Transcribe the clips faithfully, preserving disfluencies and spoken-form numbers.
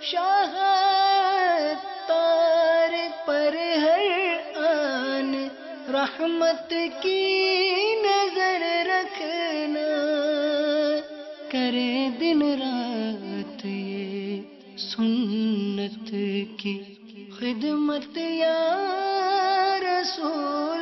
شاہ تار پر ہر آن رحمت کی نظر رکھنا، کرے دن رات یہ سنت کی خدمت یا رسول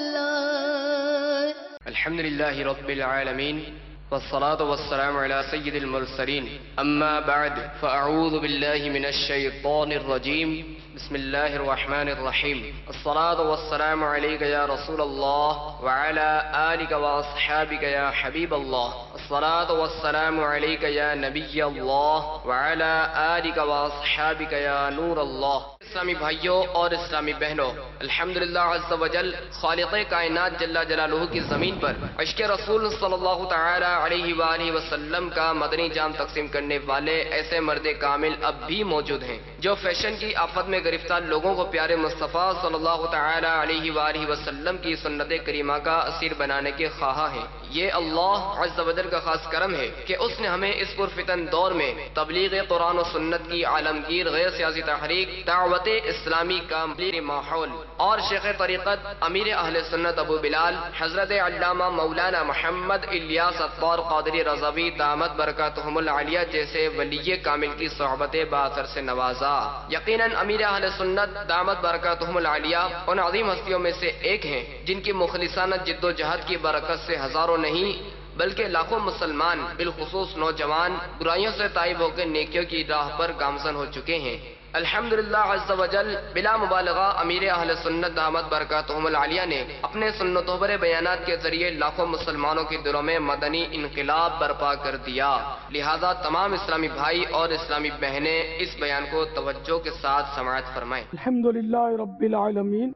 اللہ۔ الحمد للہ رب العالمین والصلاة والسلام على سید المرسلین، اما بعد فاعوذ باللہ من الشیطان الرجیم، بسم اللہ الرحمن الرحیم۔ الصلاة والسلام علیک یا رسول اللہ وعلى آلک واصحابک یا حبیب اللہ، الصلاة والسلام علیک یا نبی اللہ وعلى آلک واصحابک یا نور اللہ۔ اسلامی بھائیوں اور اسلامی بہنوں، الحمدللہ عز وجل خالق کائنات جل جلالہ کی زمین پر عشق رسول صلی اللہ تعالی علیہ وآلہ وسلم کا مدنی جام تقسیم کرنے والے ایسے مرد کامل اب بھی موجود ہیں جو فیشن کی آفت میں گرفتار لوگوں کو پیارے مصطفیٰ صلی اللہ تعالی علیہ وآلہ وسلم کی سنت کریمہ کا اسیر بنانے کے خواہاں ہیں۔ یہ اللہ عز وجل کا خاص کرم ہے کہ اس نے ہمیں اس پرفتن دور میں تبلیغ قرآن و سنت کی عالمگیر غیر سیاسی تحریک، دعوت اسلامی کا مبلیغ ماحول اور شیخ طریقت امیر اہل سنت ابو بلال حضرت علامہ مولانا محمد الیاس اطار قادری رضوی دامت برکاتہم العالیہ جیسے ولی کامل کی صحبت باثر سے نوازا۔ یقیناً امیر اہل سنت دامت برکاتہم العالیہ ان عظیم ہستیوں میں سے ایک ہیں جن کی مخلصانہ جد و جہد کی برکت سے ہزاروں نہیں بلکہ لاکھوں مسلمان بالخصوص نوجوان برائیوں سے تائب ہو کے نیکیوں کی راہ پر گامزن ہو چکے ہیں۔ الحمدللہ عز وجل بلا مبالغہ امیر اہل سنت دامت برکاتہم العالیہ نے اپنے سنتوں پر بیانات کے ذریعے لاکھوں مسلمانوں کے دلوں میں مدنی انقلاب برپا کر دیا۔ لہذا تمام اسلامی بھائی اور اسلامی بہنیں اس بیان کو توجہ کے ساتھ سماعت فرمائیں۔ الحمدللہ رب العالمین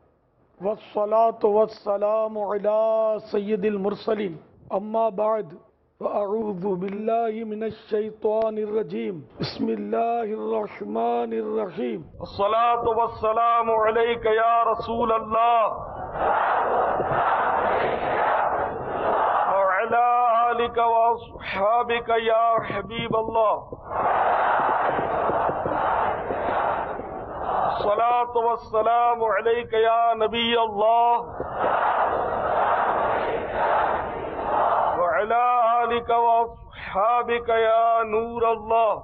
والصلاة والسلام علی سید المرسلین، اما بعد فاعوذ باللہ من الشیطان الرجیم، بسم اللہ الرحمن الرحیم۔ الصلاة والسلام علیک یا رسول اللہ وعلی آلک واصحابک یا حبیب اللہ، الصلاة والسلام علیک یا نبی اللہ وعلی آلک واصحابک یا نور اللہ۔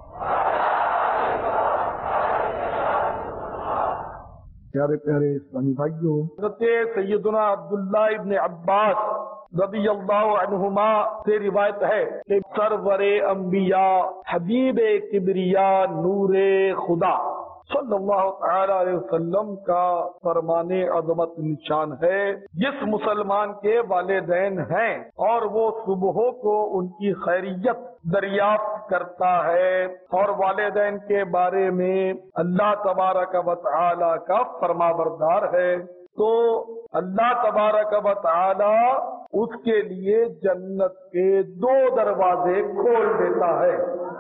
پیارے پیارے اسلامی بھائیوں، حضرت سیدنا عبداللہ ابن عباس رضی اللہ عنہما سے روایت ہے کہ سرور انبیاء حبیب کبریاء نور خدا صلی اللہ تعالی علیہ وسلم کا فرمان عظمت نشان ہے، جس مسلمان کے والدین ہیں اور وہ صبحوں کو ان کی خیریت دریافت کرتا ہے اور والدین کے بارے میں اللہ تبارک و تعالی کا فرما بردار ہے، تو اللہ تبارک و تعالی اس کے لیے جنت کے دو دروازے کھول دیتا ہے،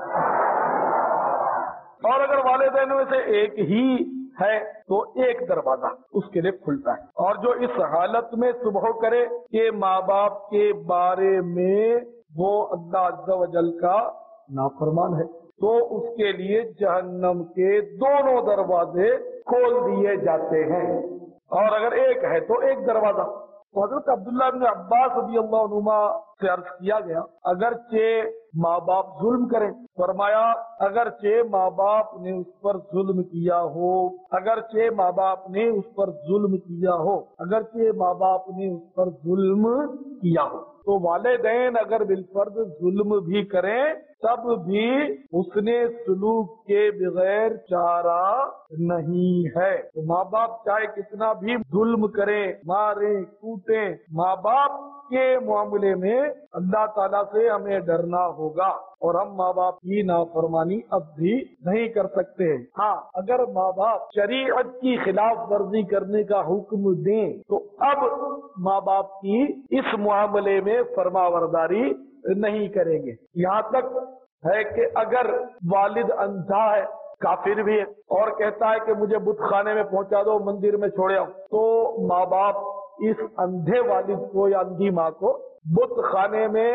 اور اگر والدین میں سے ایک ہی ہے تو ایک دروازہ اس کے لیے کھلتا ہے، اور جو اس حالت میں صبح کرے کہ ماں باپ کے بارے میں وہ اللہ عز و جل کا نافرمان ہے تو اس کے لیے جہنم کے دونوں دروازے کھول دیے جاتے ہیں، اور اگر ایک ہے تو ایک دروازہ۔ تو حضرت عبداللہ بن عباس رضی اللہ عنہما سے عرض کیا گیا اگرچہ ماں باپ ظلم کریں، فرمایا اگرچہ ماں باپ نے اس پر ظلم کیا ہو، اگرچہ ماں باپ نے اس پر ظلم کیا ہو اگرچہ ماں باپ نے اس پر ظلم کیا ہو تو والدین اگر بالفرض ظلم بھی کریں تب بھی اس نے سلوک کے بغیر چارہ نہیں ہے۔ تو ماں باپ چاہے کتنا بھی ظلم کریں، ماریں کوٹیں، ماں باپ کے معاملے میں اللہ تعالیٰ سے ہمیں ڈرنا ہوگا اور ہم ماں باپ کی نافرمانی اب بھی نہیں کر سکتے۔ ہاں اگر ماں باپ شریعت کی خلاف ورزی کرنے کا حکم دیں تو اب ماں باپ کی اس معاملے میں فرما برداری نہیں کریں گے، یہاں تک ہے کہ اگر والد اندھا ہے، کافر بھی ہے اور کہتا ہے کہ مجھے بت خانے میں پہنچا دو، مندر میں چھوڑے آؤ، تو ماں باپ اس اندھے والد کو یا اندھی ماں کو بت خانے میں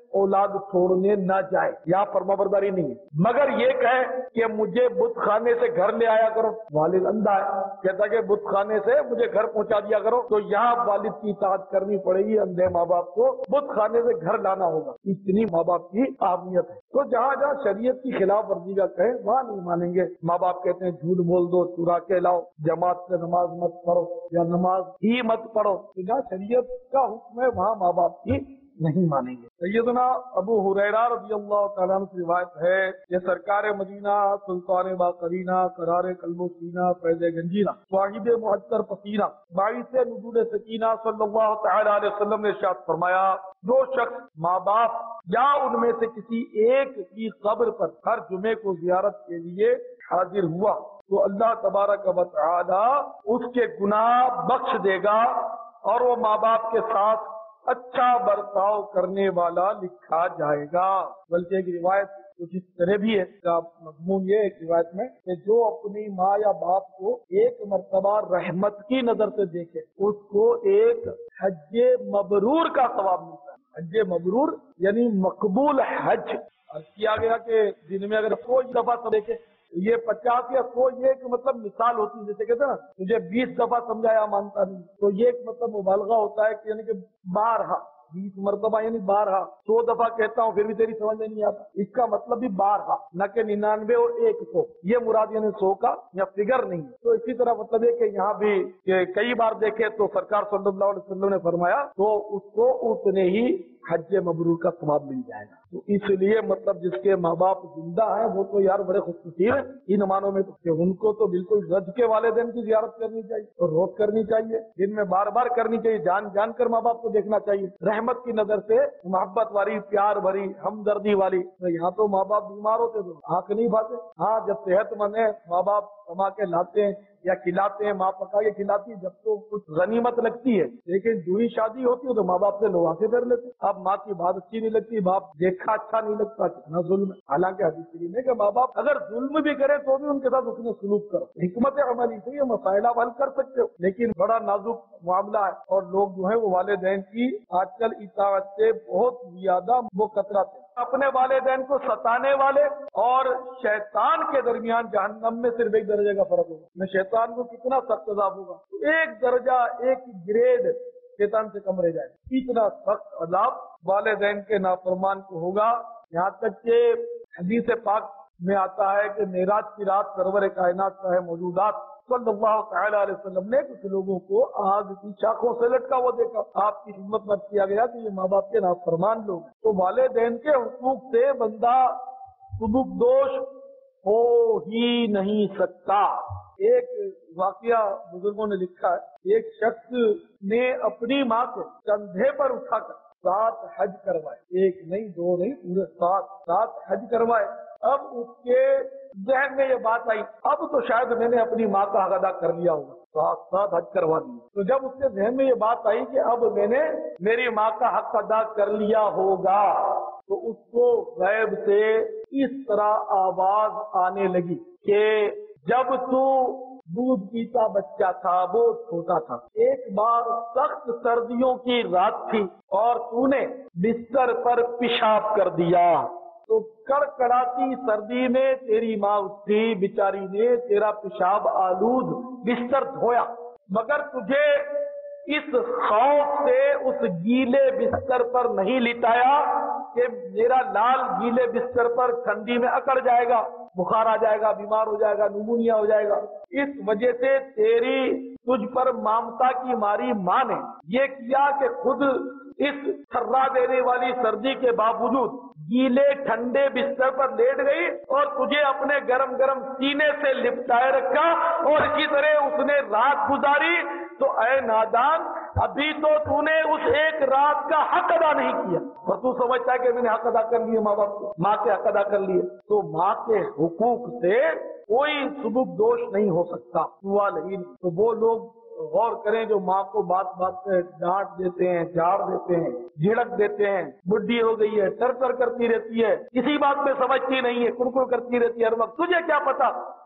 औलाद छोड़ने न जाए, यहाँ फरमाबरदारी नहीं है। मगर ये कहे कि मुझे बुत खाने से घर ले आया करो, वालिद अंधा है, कहता कि बुत खाने से मुझे घर पहुंचा दिया करो, तो यहाँ वालिद की इताअत करनी पड़ेगी, अंधे माँ बाप को बुत खाने से घर लाना होगा। इतनी माँ बाप की अहमियत है। तो जहाँ जहाँ शरीयत की खिलाफ वर्जी का कहे वहाँ नहीं मानेंगे। माँ बाप कहते हैं झूठ बोल दो, चुरा के लाओ, जमात से नमाज मत पढ़ो या नमाज ही मत पढ़ो, तो जहाँ शरीयत का हुक्म है वहाँ माँ बाप की नहीं मानेंगे। सैयदना अबू हुरैरा रज़ियल्लाहु तआला अन्हु से रिवायत है, ये सरकार मदीना, सुल्तान बाकरीना, करार कल्बो सीना, फैज़ गंजीना, वाहिद मुहत्तर पसीना, बाईस नुज़ूल सकीना सल्लल्लाहु तआला अलैहि वसल्लम ने इरशाद फरमाया, जो शख्स माँ बाप या उनमें से किसी एक की कब्र पर हर जुमे को जियारत के लिए हाजिर हुआ तो अल्लाह तबारक व तआला उसके गुनाह बख्श देगा और वो माँ बाप के साथ अच्छा बर्ताव करने वाला लिखा जाएगा। बल्कि एक रिवायत कुछ इस तरह भी है, इसका मज़मून ये है एक रिवायत में कि जो अपनी माँ या बाप को एक मर्तबा रहमत की नजर से देखे उसको एक हज्जे मबरूर का सवाब मिलता है। हज्जे मबरूर यानी मकबूल हज। और किया गया कि दिन में अगर कोई दफा तो देखे ये पचास या सौ, ये एक मतलब मिसाल होती है, जैसे कहते हैं ना तुझे बीस दफा समझाया मानता नहीं, तो ये एक मतलब मुबालगा होता है कि यानी कि बारहा, बीस मरतबा यानी बारहा, सौ दफा कहता हूँ फिर भी तेरी समझ में नहीं आता, इसका मतलब भी बारहा, न कि निन्यानवे और एक सौ, ये मुराद यानी सौ का या फिगर नहीं है। तो इसी तरह मतलब है कि यहाँ भी कि कई बार देखे तो सरकार सल्लल्लाहु अलैहि वसल्लम ने फरमाया तो उसको उतने ही हज मबरूर का सवाब मिल जाएगा। तो इसलिए मतलब जिसके माँ बाप जिंदा हैं वो तो यार बड़े खुशनसीब हैं इन मानों में, तो कि उनको तो बिल्कुल रज के वालिदैन की जियारत करनी चाहिए और रोज करनी चाहिए, दिन में बार बार करनी चाहिए, जान जान कर माँ बाप को देखना चाहिए रहमत की नजर से, मोहब्बत वाली, प्यार भरी, हमदर्दी वाली। तो यहाँ तो माँ बाप बीमार होते तो आंख नहीं भाते, हाँ जब सेहतमंद है माँ बाप कमा के लाते हैं या खिलाते हैं, माँ पका के खिलाती है जब तो कुछ गनीमत लगती है, लेकिन दूरी शादी होती है तो माँ बाप से लोहा से कर लेते। अब माँ की बात अच्छी नहीं लगती, बाप देखा अच्छा नहीं लगता, कितना जुल्म है। हालांकि हदीस शरीफ में कि माँ बाप अगर जुल्म भी करे तो भी उनके साथ उसने सुलूक करो, हिकमत अमली से ये मसाइला हल कर सकते हो, लेकिन बड़ा नाजुक मामला है और लोग जो है वो वालिदैन की आजकल इताअत से बहुत ज्यादा वो कतराते हैं। अपने वालिदैन को सताने वाले और शैतान के दरमियान जहन्नम में सिर्फ एक दर्जे का फर्क होगा। मैं शैतान को कितना सख्त अज़ाब होगा, तो एक दर्जा, एक ग्रेड शैतान से कम रह जाए, इतना सख्त अज़ाब वालिदैन के नाफरमान को होगा। यहाँ तक के हदीस पाक में आता है कि मेराज की रात सरवर कायनात का है मौजूदात सल्लल्लाहु तआला अलैहि वसल्लम ने कुछ लोगों को आग की शाखों से लटका हुआ देखा। आपकी खिदमत में किया गया कि ये माँ बाप के नाफरमान लोग हैं। तो वालिदैन के हुकूक से बंदा सुबुक दोष हो ही नहीं सकता। एक वाकया बुजुर्गों ने लिखा है, एक शख्स ने अपनी माँ को कंधे पर उठाकर सात हज करवाए, एक नहीं दो नहीं पूरे सात सात हज करवाए। अब उसके जहन में ये बात आई, अब तो शायद मैंने अपनी माँ का हक अदा कर लिया होगा, सात सात हज करवा दिए। तो जब उसके जहन में ये बात आई कि अब मैंने मेरी माँ का हक अदा कर लिया होगा, तो उसको गैब से इस तरह आवाज आने लगी कि जब तू दूध पीता बच्चा था, वो छोटा था, एक बार सख्त सर्दियों की रात थी और तूने बिस्तर पर पेशाब कर दिया, तो कड़कड़ाती सर्दी में तेरी माँ उठी, बेचारी ने तेरा पेशाब आलूद बिस्तर धोया, मगर तुझे इस खौफ से उस गीले बिस्तर पर नहीं लिटाया कि मेरा लाल गीले बिस्तर पर ठंडी में अकड़ जाएगा, बुखार आ जाएगा, बीमार हो जाएगा, न्यूमोनिया हो जाएगा। इस वजह से तेरी तुझ पर ममता की मारी माँ ने ये किया कि खुद इस थर्रा देने वाली सर्दी के बावजूद गीले ठंडे बिस्तर पर लेट गई और तुझे अपने गरम गरम सीने से लिपटाए रखा और इसी तरह उसने रात गुजारी। तो ऐ नादान, अभी तो तूने उस एक रात का हक अदा नहीं किया और तू समझता है कि मैंने हक अदा कर लिए, माँ बाप को माँ के हक अदा कर लिए। तो माँ के हुकूक से कोई सुबुक दोष नहीं हो सकता, हुआ नहीं। तो वो लोग गौर करें जो माँ को बात बात पे डांट देते हैं, झाड़ देते हैं, झिड़क देते हैं, बुढ़ी हो गई है, टर टर करती रहती है, किसी बात पे समझती नहीं है, कुड़कुड़ करती रहती है हर वक्त, तुझे क्या पता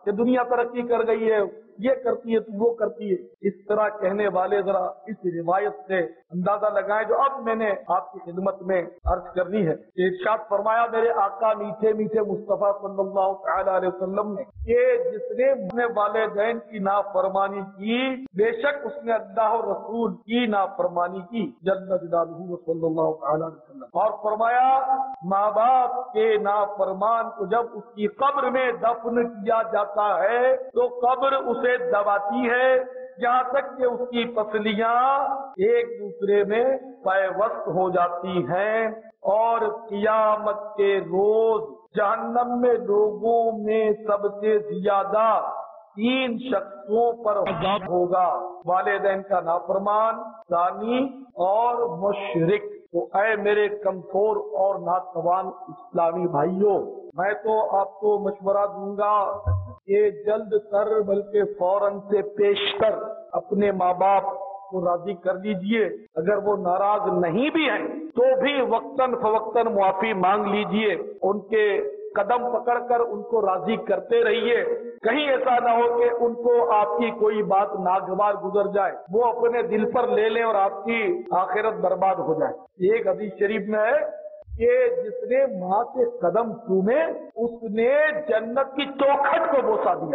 کہ دنیا ترقی کر گئی ہے، یہ کرتی ہے تو وہ کرتی ہے. اس طرح کہنے والے ذرا اس روایت سے اندازہ لگائیں جو اب میں نے آپ کی خدمت میں عرض کرنی ہے. ارشاد فرمایا میرے آقا میٹھے میٹھے مصطفیٰ صلی اللہ تعالی علیہ وسلم نے کہ جس نے اپنے والدین کی نافرمانی کی بے شک اس نے اللہ اور رسول کی نافرمانی کی جل جلالہ صلی اللہ تعالی علیہ وسلم. اور فرمایا ماں باپ کے نافرمان کو جب اس کی قبر میں دفن کیا جاتا ہے تو قبر اسے دباتی ہے یہاں تک کہ اس کی پسلیاں ایک دوسرے میں پیوست ہو جاتی ہیں. اور قیامت کے روز جہنم میں لوگوں میں سب سے زیادہ تین شخصوں پر عذاب ہوگا: والدین کا نافرمان، زانی اور مشرک. تو اے میرے کمزور اور ناتوان اسلامی بھائیوں، میں تو آپ کو مشورہ دوں گا کہ جلد تر بلکہ فوراً سے پیشتر اپنے ماں باپ کو راضی کر لیجئے. اگر وہ ناراض نہیں بھی ہیں تو بھی وقتاً فوقتاً معافی مانگ لیجئے. ان کے قدم پکڑ کر ان کو راضی کرتے رہیے. کہیں ایسا نہ ہو کہ ان کو آپ کی کوئی بات ناگوار گزر جائے، وہ اپنے دل پر لے لیں اور آپ کی آخرت برباد ہو جائے. ایک حدیث شریف میں ہے کہ جس نے ماں کے قدم چومے اس نے جنت کی چوکھٹ کو بوسا دیا.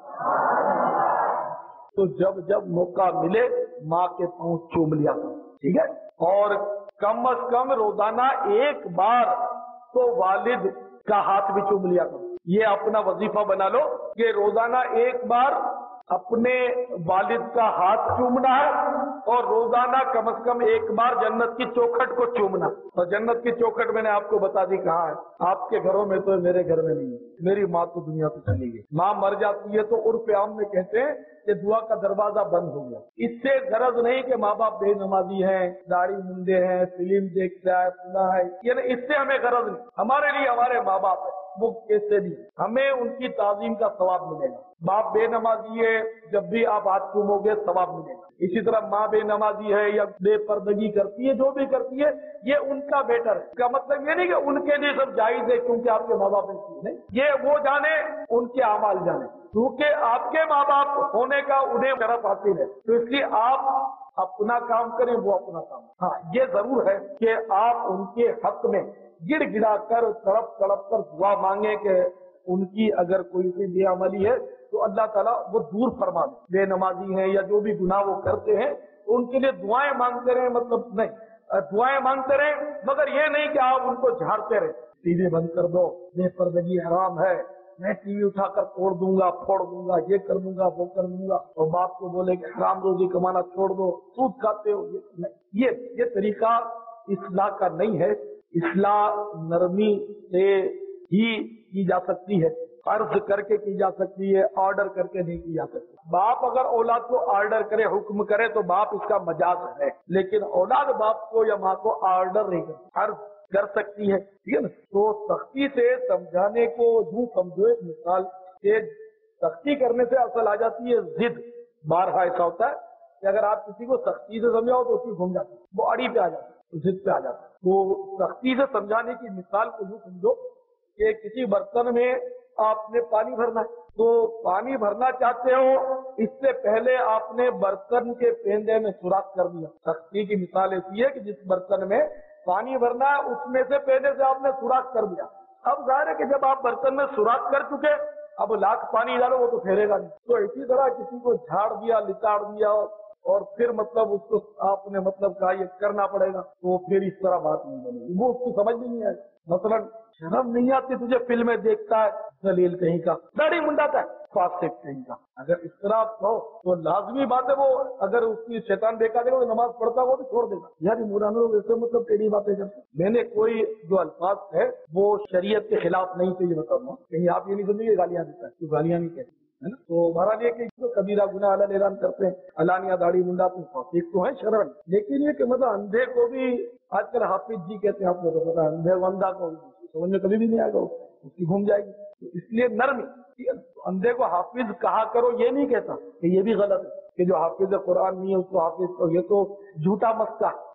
تو جب جب موقع ملے ماں کے پاؤں چوم لیا کرو، ٹھیک ہے. اور کم از کم روزانہ ایک بار تو والد کا ہاتھ بھی چوم لیا کرو. یہ اپنا وظیفہ بنا لو کہ روزانہ ایک بار اپنے والد کا ہاتھ چومنا ہے اور روزانہ کم از کم ایک بار جنت کی چوکھٹ کو چومنا. اور جنت کی چوکھٹ میں نے آپ کو بتا دی کہاں ہے. آپ کے گھروں میں تو میرے گھر میں نہیں ہے. میری ماں تو دنیا سے چلی گئی. ماں مر جاتی ہے تو عرف عام میں کہتے ہیں کہ دعا کا دروازہ بند ہو گیا. اس سے غرض نہیں کہ ماں باپ بے نمازی ہیں، داڑھی منڈے ہیں، فلم دیکھتا ہے، سنا ہے، یعنی اس سے ہمیں غرض نہیں. ہمارے لیے ہمارے ماں باپ ہے، وہ کیسے بھی ہمیں ان کی تعظیم کا ثواب ملے گا. باپ بے نمازی ہے، جب بھی آپ ہاتھ چومو گے ثواب ملے گا. اسی طرح ماں بے نمازی ہے یا بے پردگی کرتی ہے، جو بھی کرتی ہے یہ ان کا بیٹر ہے. اس کا مطلب یہ نہیں کہ ان کے لیے سب جائز ہے کیونکہ آپ کے ماں باپ نہیں. یہ وہ جانے ان کے اعمال جانے، کیونکہ آپ کے ماں باپ ہونے کا انہیں شرف حاصل ہے. تو اس لیے آپ اپنا کام کریں، وہ اپنا کام. ہاں یہ ضرور ہے کہ آپ ان کے حق میں گڑ گڑا کر تڑپ تڑپ کر دعا مانگیں کہ ان کی اگر کوئی سی بے عملی ہے تو اللہ تعالیٰ وہ دور فرما دے. بے نمازی ہیں یا جو بھی گناہ وہ کرتے ہیں ان کے لیے دعائیں مانگتے رہیں، مطلب نہیں دعائیں مانگتے رہیں مگر یہ نہیں کہ آپ ان کو جھاڑتے رہیں. ٹی وی بند کر دو، بے پردگی حرام ہے، میں ٹی وی اٹھا کر توڑ دوں گا، پھوڑ دوں گا، یہ کر دوں گا، وہ کر دوں گا. اور باپ کو بولے کہ حرام روزی کمانا چھوڑ دو، سود کھاتے ہو، یہ یہ طریقہ اصلاح کا نہیں ہے. اصلاح نرمی سے ہی کی جا سکتی ہے، عرض کر کے کی جا سکتی ہے، آرڈر کر کے نہیں کی جا سکتی. باپ اگر اولاد کو آرڈر کرے، حکم کرے تو باپ اس کا مجاز ہے، لیکن اولاد باپ کو یا ماں کو آرڈر نہیں کرتی، عرض کر سکتی ہے. ٹھیک ہے نا. تو سختی سے سمجھانے کو یوں سمجھو ایک مثال کہ سختی کرنے سے اصل آ جاتی ہے ضد. بارہا ایسا ہوتا ہے کہ اگر آپ کسی کو سختی سے سمجھاؤ تو اس کی گھوم جاتی ہے، وہ اڑی پہ آ جاتی ہے، ضد پہ آ جاتا ہے. تو سختی سے سمجھانے کی مثال کو یوں سمجھو کہ کسی برتن میں آپ نے پانی بھرنا ہے، تو پانی بھرنا چاہتے ہو اس سے پہلے آپ نے برتن کے پیندے میں سوراخ کر دیا. سختی کی مثال ایسی ہے کہ جس برتن میں پانی بھرنا ہے اس میں سے پہلے سے آپ نے سوراخ کر دیا. اب ظاہر ہے کہ جب آپ برتن میں سوراخ کر چکے اب لاکھ پانی ڈالو وہ تو پھیلے گا نہیں. تو اسی طرح کسی کو جھاڑ دیا، لچاڑ دیا اور پھر مطلب اس کو آپ نے مطلب کہا یہ کرنا پڑے گا تو پھر اس طرح بات نہیں بنے گی، وہ اس کو سمجھ نہیں آئے. مثلا شرم نہیں آتی تجھے فلمیں دیکھتا ہے ذلیل کہیں کا، داڑھی منڈاتا ہے فاسق کہیں کا. اگر اس طرح آپ کہو تو لازمی بات ہے وہ اگر اس کی شیطان دیکھا دے گا تو نماز پڑھتا وہ بھی چھوڑ دے گا. یار مولانا لوگ ایسے مطلب تیری باتیں کرتے. میں نے کوئی جو الفاظ ہے وہ شریعت کے خلاف نہیں تھے، یہ بتاؤں کہیں آپ یہ نہیں سمجھے کہ گالیاں دیتا ہے، تو گالیاں نہیں کہتے ہے نا. تو بہرحال یہ کہ کبیرہ گناہ اعلان اعلان کرتے ہیں، علانیہ داڑھی منڈاتے ہیں، فاسق تو ہیں شرعن. لیکن یہ کہ مطلب اندھے کو بھی آج کل حافظ جی کہتے ہیں، آپ کو تو پتا ہے اندھے وندہ کو سمجھ میں کبھی بھی نہیں آئے گا، اس کی گھوم جائے گی. تو اس لیے نرمی. اندھے کو حافظ کہا کرو یہ نہیں کہتا کہ یہ بھی غلط ہے کہ جو حافظ قرآن نہیں ہے اس کو حافظ کو، یہ تو جھوٹا مسئلہ.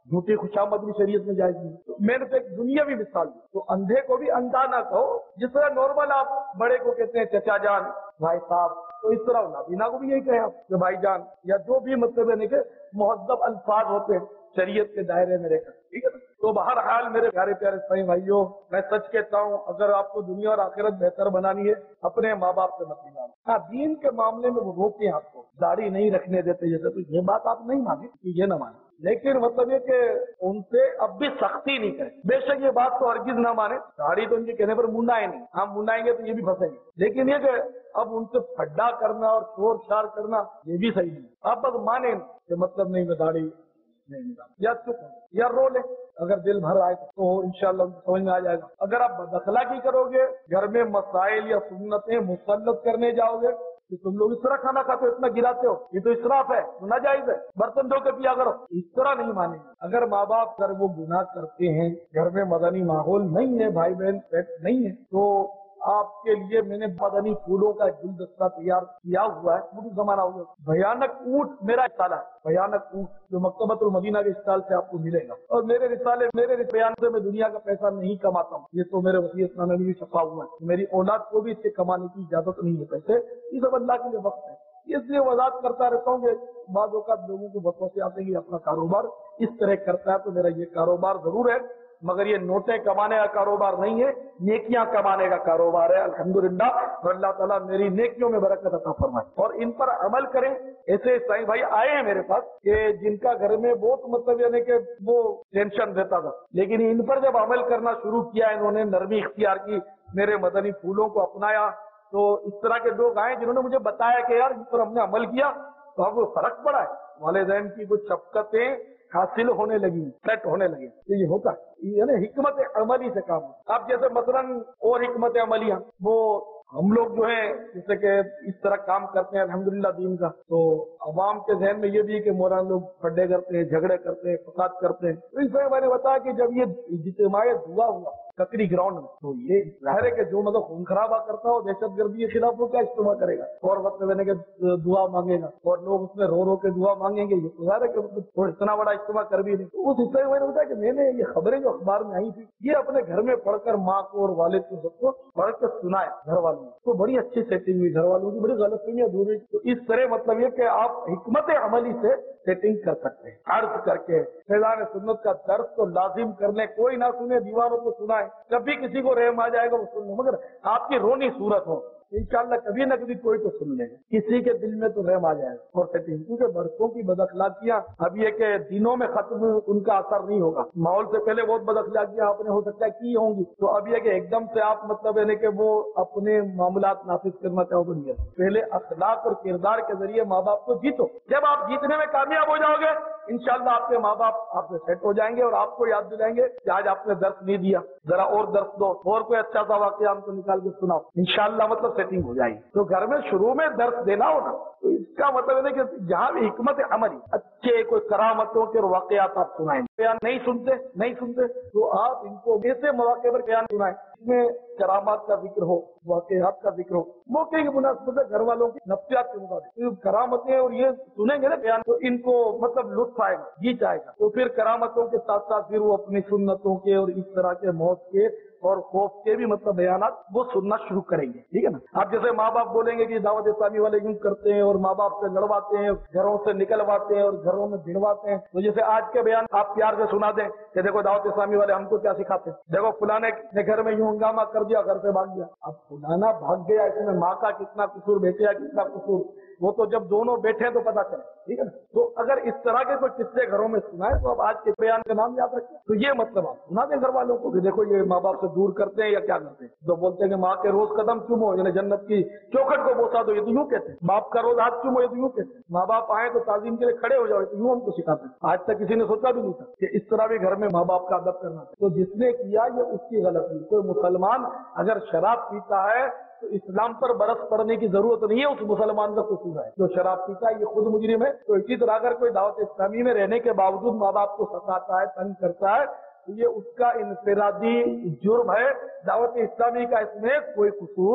झूठी खुशामद भी शरीयत में जायज नहीं। तो मैंने तो एक दुनियावी मिसाल दी। तो अंधे को भी अंधा ना कहो, जिस तरह नॉर्मल आप बड़े को कहते हैं चचा जान, भाई साहब, तो इस तरह नाबीना को भी यही कहे आप कि भाई जान, या जो भी मतलब यानी कि मुहद्दब अल्फाज होते हैं शरीयत के दायरे में रहकर, ठीक है ना। तो बहरहाल मेरे प्यारे प्यारे साईं भाइयों, मैं सच कहता हूँ, अगर आपको दुनिया और आखिरत बेहतर बनानी है, अपने माँ बाप से मत मिलाओ। हाँ, दीन के मामले में वो रोके आपको, दाढ़ी नहीं रखने देते जैसे, तो ये बात आप नहीं माने कि ये न माने, लेकिन मतलब ये कि उनसे अब भी सख्ती नहीं करें। बेशक ये बात तो हरगिज ना माने, दाढ़ी तो उनके कहने पर मुंडाए नहीं, हम मुंडाएंगे तो ये भी फंसेंगे, लेकिन ये कि अब उनसे फड्डा करना और शोर शार करना ये भी सही नहीं। आप बस माने कि मतलब नहीं, मैं दाढ़ी नहीं निकाल, या चुप या रो ले, अगर दिल भर आए तो इंशाअल्लाह उनको समझ में आ जाएगा। अगर आप बदअखलाकी करोगे, घर में मसाइल या सुन्नतें मुसल्लत करने जाओगे कि तुम लोग इस तरह खाना खाते हो, इतना गिराते हो, ये तो इसराफ है, तो नाजायज है, बर्तन धो के पिया करो, इस तरह नहीं मानेंगे। अगर माँ बाप अगर वो गुनाह करते हैं, घर में मदनी माहौल नहीं है, भाई बहन नहीं है, तो आपके लिए मैंने मदनी फूलों का गुलदस्ता तैयार किया हुआ है। मुझे जमाना हो गया, भयानक ऊंट मेरा रिसाला है, भयानक ऊंट जो मकतबतुल मदीना के स्टाल से आपको मिलेगा। और मेरे रिसाले, मेरे बयान से मैं दुनिया का पैसा नहीं कमाता हूँ, ये तो मेरे वसीयतनामे में भी छपा हुआ है। मेरी औलाद को भी इससे कमाने की इजाजत नहीं है पैसे, ये सब अल्लाह के लिए वक्त है। इसलिए वजाहत करता रहता हूँ कि बाद औक़ात लोगों को वसवसे आते हैं कि अपना कारोबार इस तरह करता है, तो मेरा ये कारोबार जरूर है, मगर ये नोटें कमाने का कारोबार नहीं है, नेकियां कमाने का कारोबार है। अल्हम्दुलिल्लाह, अल्लाह ताला मेरी नेकियों में बरकत अता फरमाए और इन पर अमल करें। ऐसे साईं भाई आए हैं मेरे पास कि जिनका घर में बहुत मतलब यानी कि वो टेंशन रहता था, लेकिन इन पर जब अमल करना शुरू किया, इन्होंने नरमी इख्तियार की, मेरे मदनी फूलों को अपनाया, तो इस तरह के लोग आए जिन्होंने मुझे बताया कि यार इस पर हमने अमल किया तो हमको फर्क पड़ा है, वालिदैन की कुछ शफ़क़तें हासिल होने लगी, सेट होने लगे। तो ये होता है, ये ना हिकमत अमली से काम है। आप जैसे मसलन और हिकमत अमलियां, वो हम लोग जो है जैसे कि इस तरह काम करते हैं अल्हम्दुलिल्लाह दीन का, तो अवाम के जहन में ये भी है कि मौलाना लोग फड्डे करते हैं, झगड़े करते हैं, फसाद करते हैं। तो इसमें मैंने बताया कि जब ये इज्तिमाई दुआ हुआ ककरी ग्राउंड में, तो ये जाहिर है कि जो मतलब खून खराबा करता हो, दहशतगर्दी के खिलाफ वो क्या इस्तेमाल करेगा और वक्त देने के दुआ मांगेगा और लोग उसमें रो रो के दुआ मांगेंगे, ये तो जाहिर है कि वो इतना बड़ा इस्तेमाल कर भी नहीं। तो उस हिस्से में मैंने बताया कि मैंने ये खबरें जो अखबार में आई थी, ये अपने घर में पढ़कर माँ को और वालिद को सबको पढ़ के सुनाया घर वालों को, तो बड़ी अच्छी सेटिंग हुई, घर वालों की बड़ी गलतफहमियां दूर हुई। तो इस तरह मतलब ये कि आप हिकमत अमली से सेटिंग कर सकते हैं, अर्ज करके फैज़ान सुन्नत का दर्स तो लाजिम कर ले, कोई ना सुने दीवारों को सुनाए, कभी किसी को रहम आ जाएगा वो सुन ले, मगर आपकी रोनी सूरत हो, इंशाअल्लाह कभी न कभी कोई तो सुन लेगा, किसी के दिल में तो रहम आ जाएगा। और सेटिंग क्योंकि बरसों की बदअखलाकियां अब ये के दिनों में खत्म, उनका असर नहीं होगा। माहौल से पहले बहुत बदअखलाकियां आपने हो सकता है की होंगी, तो अब ये कि एकदम से आप मतलब यानी कि वो अपने मामलात नाफिज करना चाहो तो नहीं है। पहले अखलाक और किरदार के जरिए माँ बाप को जीतो, जब आप जीतने में कामयाब हो जाओगे इंशाअल्लाह आपके माँ बाप आपसे सेट हो जाएंगे और आपको याद दिलाएंगे कि आज आपने दर्स नहीं दिया, जरा और दर्स दो, और कोई अच्छा सा वाकया हमको निकाल के सुनाओ, इंशाअल्लाह मतलब सेटिंग हो जाएगी। तो घर में शुरू में दर्स देना होगा, तो इसका मतलब है कि जहाँ भी हिकमत अमली, अच्छे कोई करामतों के वाकयात आप सुनाएं, बयान नहीं सुनते नहीं सुनते तो आप इनको ऐसे मौके पर बयान सुनाएं इसमें करामात का जिक्र हो, वाकयात का जिक्र हो, मौके के मुनासिबत घर वालों की नफ्सियात के मुताबिक करामतें और ये सुनेंगे ना बयान, तो इनको मतलब लुत्फ आएगा, जीत आएगा। तो फिर करामतों के साथ साथ फिर वो अपनी सुन्नतों के और इस तरह के मौत के और खौफ के भी मतलब बयानात वो सुनना शुरू करेंगे, ठीक है ना। आप जैसे माँ बाप बोलेंगे कि दावत इस्लामी वाले यूं करते हैं और माँ बाप से लड़वाते हैं, घरों से निकलवाते हैं और घरों में भिड़वाते हैं, तो जैसे आज के बयान आप प्यार से सुना दें कि देखो दावत इस्लामी वाले हमको क्या सिखाते हैं, देखो फलाने ने घर में यूं हंगामा कर दिया, घर से भाग गया। अब फलाना भाग गया, इसमें माँ का कितना कसूर, बेटे का कितना कसूर, वो तो जब दोनों बैठे तो पता चले, ठीक है ना। तो अगर इस तरह के कोई किस्से घरों में सुनाए तो अब आज के बयान का नाम याद रखें। तो ये मतलब आप सुना दें घर वालों को कि देखो ये माँ बाप से दूर करते हैं या क्या करते हैं। तो बोलते हैं कि माँ के रोज कदम चूमो, यानी जन्नत की चौखट को बोसा दो, ये तो यूं कहते हैं। बाप का रोज हाथ चूमो, ये तो यूं कहते हैं। माँ बाप आए तो ताजीम के लिए खड़े हो जाओ, ये तो यूं हमको सिखाते हैं। आज तक किसी ने सोचा भी नहीं था कि इस तरह भी घर में माँ बाप का अदब करना। तो जिसने किया ये उसकी गलती। कोई मुसलमान अगर शराब पीता है तो इस्लाम पर बरस पड़ने की जरूरत नहीं है, उस मुसलमान का कसूर है जो शराब पीता है, ये खुद मुजरिम है। तो इसी तरह अगर कोई दावत इस्लामी में रहने के बावजूद माँ बाप को सताता है, तंग करता है, तो ये उसका इनफरादी जुर्म है। दावत इस्लामी का इसमें कोई कसूर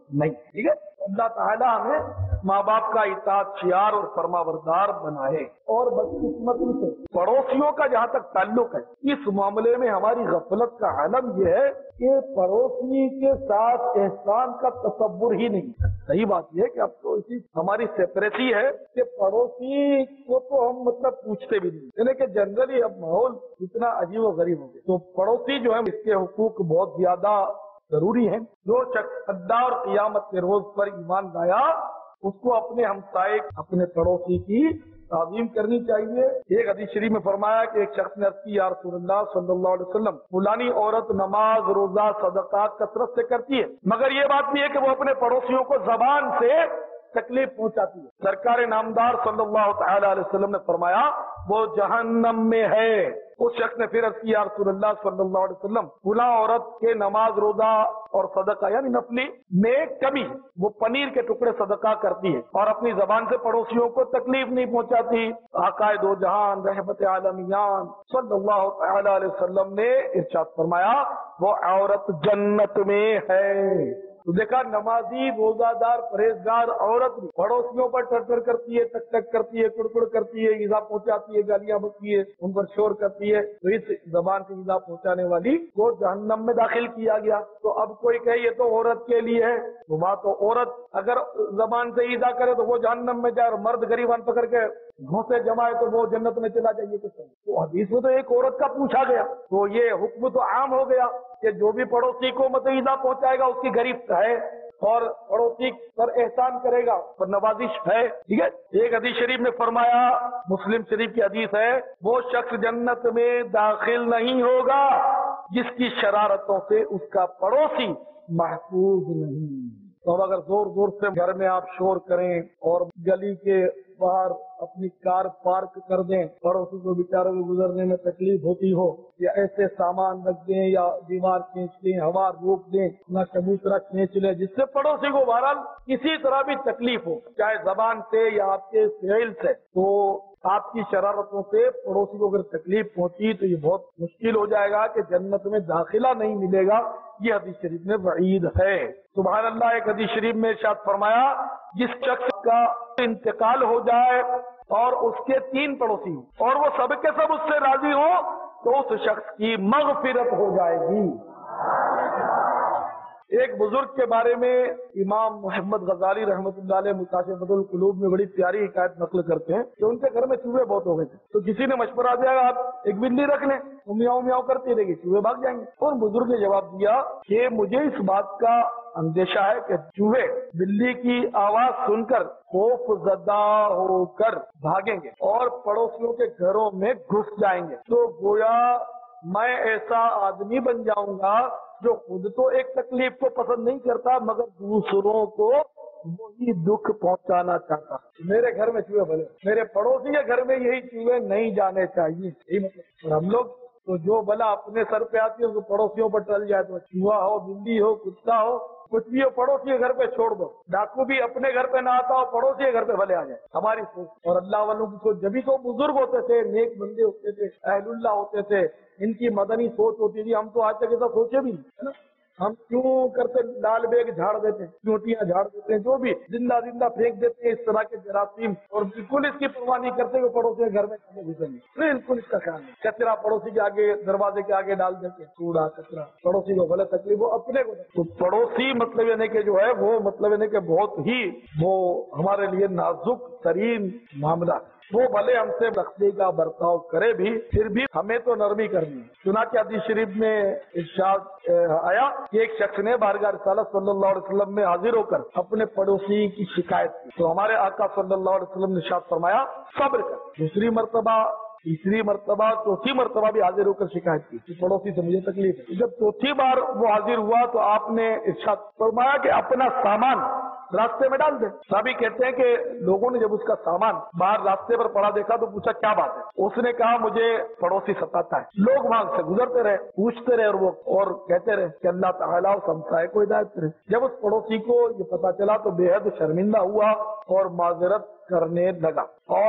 نہیں. ٹھیک ہے, اللہ تعالیٰ ہمیں ماں باپ کا اطاعت شیار اور فرمانبردار بنائے. اور بدقسمتی سے پڑوسیوں کا جہاں تک تعلق ہے, اس معاملے میں ہماری غفلت کا عالم یہ ہے کہ پڑوسی کے ساتھ احسان کا تصور ہی نہیں. صحیح بات یہ ہے کہ اب تو اسی ہماری سیپریسی ہے کہ پڑوسی کو تو ہم مطلب پوچھتے بھی نہیں, یعنی کہ جنرلی اب ماحول اتنا عجیب و غریب ہو گیا. تو پڑوسی جو ہے اس کے حقوق بہت زیادہ ضروری ہے. جو شخص اللہ اور قیامت کے روز پر ایمان لایا اس کو اپنے ہمسائے اپنے پڑوسی کی تعظیم کرنی چاہیے. ایک حدیث شریف میں فرمایا کہ ایک شخص نے عرض کی, یا رسول اللہ صلی اللہ علیہ وسلم, فلانی عورت نماز روزہ صدقہ کثرت سے کرتی ہے, مگر یہ بات بھی ہے کہ وہ اپنے پڑوسیوں کو زبان سے تکلیف پہنچاتی ہے. سرکار نامدار صلی اللہ تعالی علیہ وسلم نے فرمایا وہ جہنم میں ہے. اس شخص نے پھر عرض کی, یا رسول اللہ صلی اللہ علیہ وسلم, فلاں عورت کے نماز روزہ اور صدقہ یعنی نفلی میں کمی, وہ پنیر کے ٹکڑے صدقہ کرتی ہے اور اپنی زبان سے پڑوسیوں کو تکلیف نہیں پہنچاتی. آقائے دو جہان رحمت عالمیان صلی اللہ تعالی علیہ وسلم نے ارشاد فرمایا وہ عورت جنت میں ہے. تو دیکھا, نمازی روزہ دار پرہیزگار عورت بھی پڑوسیوں پر ٹر ٹر کرتی ہے, ٹک ٹک کرتی ہے, کڑکڑ کرتی ہے, ایذا پہنچاتی ہے, گالیاں بکتی ہے, ان پر شور کرتی ہے, تو اس زبان سے ایذا پہنچانے والی کو جہنم میں داخل کیا گیا. تو اب کوئی کہے یہ تو عورت کے لیے ہے, تو بات تو عورت اگر زبان سے ایذا کرے تو وہ جہنم میں جائے, اور مرد غریبان پکڑ کے گھونسے جمائے تو وہ جنت میں چلا جائے. کس طرح؟ تو حدیث میں تو ایک عورت کا پوچھا گیا, تو یہ حکم تو عام ہو گیا کہ جو بھی پڑوسی کو مطلب ایذا پہنچائے گا اس کی گرفت ہے, اور پڑوسی پر احسان کرے گا پر نوازش ہے. ٹھیک ہے. ایک حدیث شریف میں فرمایا, مسلم شریف کی حدیث ہے, وہ شخص جنت میں داخل نہیں ہوگا جس کی شرارتوں سے اس کا پڑوسی محفوظ نہیں. تو اب اگر زور زور سے گھر میں آپ شور کریں اور گلی کے باہر اپنی کار پارک کر دیں, پڑوسی کو بیچاروں کو گزرنے میں تکلیف ہوتی ہو, یا ایسے سامان رکھ دیں یا دیوار کھینچ دیں, ہوا روک دیں, نہ کبوترا کھینچ لیں جس سے پڑوسی کو بہرحال کسی طرح بھی تکلیف ہو, چاہے زبان سے یا آپ کے فعل سے, تو آپ کی شرارتوں سے پڑوسی کو اگر تکلیف پہنچی تو یہ بہت مشکل ہو جائے گا کہ جنت میں داخلہ نہیں ملے گا. یہ حدیث شریف میں وعید ہے. سبحان اللہ. ایک حدیث شریف میں ارشاد فرمایا, جس شخص کا انتقال ہو جائے اور اس کے تین پڑوسی ہوں اور وہ سب کے سب اس سے راضی ہوں تو اس شخص کی مغفرت ہو جائے گی. ایک بزرگ کے بارے میں امام محمد غزالی رحمۃ اللہ علیہ مکاشفۃ القلوب میں بڑی پیاری حکایت نقل کرتے ہیں کہ ان کے گھر میں چوہے بہت ہو گئے تھے. تو کسی نے مشورہ دیا آپ ایک بلی رکھ لیں, وہ میاؤں میاؤں کرتی رہے گی, چوہے بھاگ جائیں گے. اور بزرگ نے جواب دیا کہ مجھے اس بات کا اندیشہ ہے کہ چوہے بلی کی آواز سن کر خوف زدہ ہو کر بھاگیں گے اور پڑوسیوں کے گھروں میں گھس جائیں گے. تو گویا میں ایسا آدمی بن جاؤں گا جو خود تو ایک تکلیف کو پسند نہیں کرتا مگر دوسروں کو وہی دکھ پہنچانا چاہتا. میرے گھر میں چوہے بھلے, میرے پڑوسی کے گھر میں یہی چوہے نہیں جانے چاہیے. یہی مطلب. اور ہم لوگ تو جو بلا اپنے سر پہ آتی ہے تو پڑوسیوں پر ٹل جائے, تو چوہا ہو, بلی ہو, کتا ہو, کچھ بھی ہو, پڑوسی کے گھر پہ چھوڑ دو. ڈاکو بھی اپنے گھر پہ نہ آتا ہو, پڑوسی کے گھر پہ بھلے آ جائے. ہماری سوچ. اور اللہ والوں کی سوچ, جبھی تو بزرگ ہوتے تھے, نیک بندے ہوتے تھے, اہل اللہ ہوتے تھے, ان کی مدنی سوچ ہوتی تھی. ہم تو آج تک ایسا سوچے بھی نہیں ہے نا. ہم کیوں کرتے لال بیگ جھاڑ دیتے ہیں, چونٹیاں جھاڑ دیتے ہیں, جو بھی زندہ زندہ پھینک دیتے ہیں اس طرح کے جراثیم, اور بالکل اس کی پرواہ نہیں کرتے کہ پڑوسی کے گھر میں کھانے گھسیں گے. بالکل اس کا خیال نہیں. کچرا پڑوسی کے آگے, دروازے کے آگے ڈال دیتے ہیں, کوڑا کچرا, پڑوسی کو بھلے تکلیف ہو اپنے کو. تو پڑوسی مطلب یعنی کہ جو ہے وہ مطلب یعنی کہ بہت ہی وہ ہمارے لیے نازک ترین معاملہ ہے. وہ بھلے ہم سے سختی کا برتاؤ کرے بھی, پھر بھی ہمیں تو نرمی کرنی ہے. چنانچہ حدیث شریف میں ارشاد آیا کہ ایک شخص نے بارگاہ رسالت صلی اللہ علیہ وسلم میں حاضر ہو کر اپنے پڑوسی کی شکایت کی, تو ہمارے آقا صلی اللہ علیہ وسلم نے ارشاد فرمایا صبر کر. دوسری مرتبہ, تیسری مرتبہ, چوتھی مرتبہ بھی حاضر ہو کر شکایت کی کہ پڑوسی سے مجھے تکلیف ہے. جب چوتھی بار وہ حاضر ہوا تو آپ نے ارشاد فرمایا کہ اپنا سامان راستے میں ڈال دیں. صحابی کہتے ہیں کہ لوگوں نے جب اس کا سامان باہر راستے پر پڑا دیکھا تو پوچھا کیا بات ہے. اس نے کہا مجھے پڑوسی ستاتا ہے. لوگ وہاں سے گزرتے رہے, پوچھتے رہے, اور وہ اور کہتے رہے کہ اللہ تعالیٰ اس ہمسائے کو ہدایت کرے. جب اس پڑوسی کو یہ پتا چلا تو بے حد شرمندہ ہوا اور معذرت کرنے لگا, اور